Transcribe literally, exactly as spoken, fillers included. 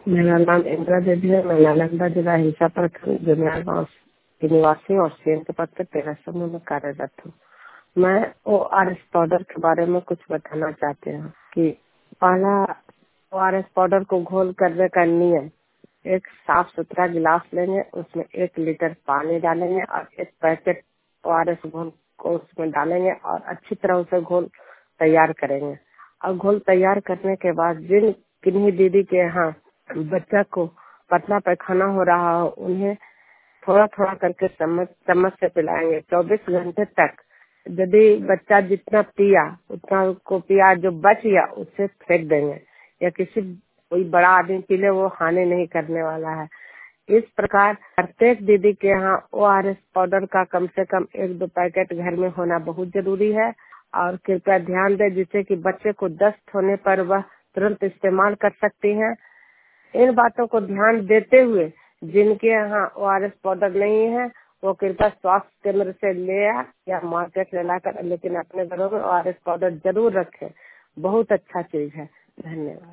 मेरा नाम इंदिरा देवी है। मैं नालंदा जिला हिंसा प्रखंड जुनियार गाँव की निवासी और सीएम के पद पर तेरह समूह में कार्यरत हूँ। मैं ओ आर एस पाउडर के बारे में कुछ बताना चाहती हूँ कि पहला ओ आर एस पाउडर को घोल करने का नियम, एक साफ सुथरा गिलास लेंगे, उसमें एक लीटर पानी डालेंगे और एक पैकेट ओ आर एस घोल को उसमें डालेंगे और अच्छी तरह उसे घोल तैयार करेंगे। और घोल तैयार करने के बाद जिन किन्हीं दीदी के यहाँ बच्चा को पतला पैखाना हो रहा हो, उन्हें थोड़ा थोड़ा करके चम्मच चम्मच से पिलाएंगे चौबीस घंटे तक। यदि बच्चा जितना पिया उतना उसको पिया, जो बच गया उससे फेंक देंगे या किसी कोई बड़ा आदमी पी ले, वो हानि नहीं करने वाला है। इस प्रकार प्रत्येक दीदी के यहाँ ओ आर एस पाउडर का कम से कम एक दो पैकेट घर में होना बहुत जरूरी है। और कृपया ध्यान दें जिससे कि बच्चे को दस्त होने पर वह तुरंत इस्तेमाल कर सकती हैं। इन बातों को ध्यान देते हुए जिनके यहाँ ओ आर एस पाउडर नहीं है, वो कृपया स्वास्थ्य केंद्र से ले आ या मार्केट से लाकर, लेकिन अपने घरों में ओ आर एस पाउडर जरूर रखें। बहुत अच्छा चीज है। धन्यवाद।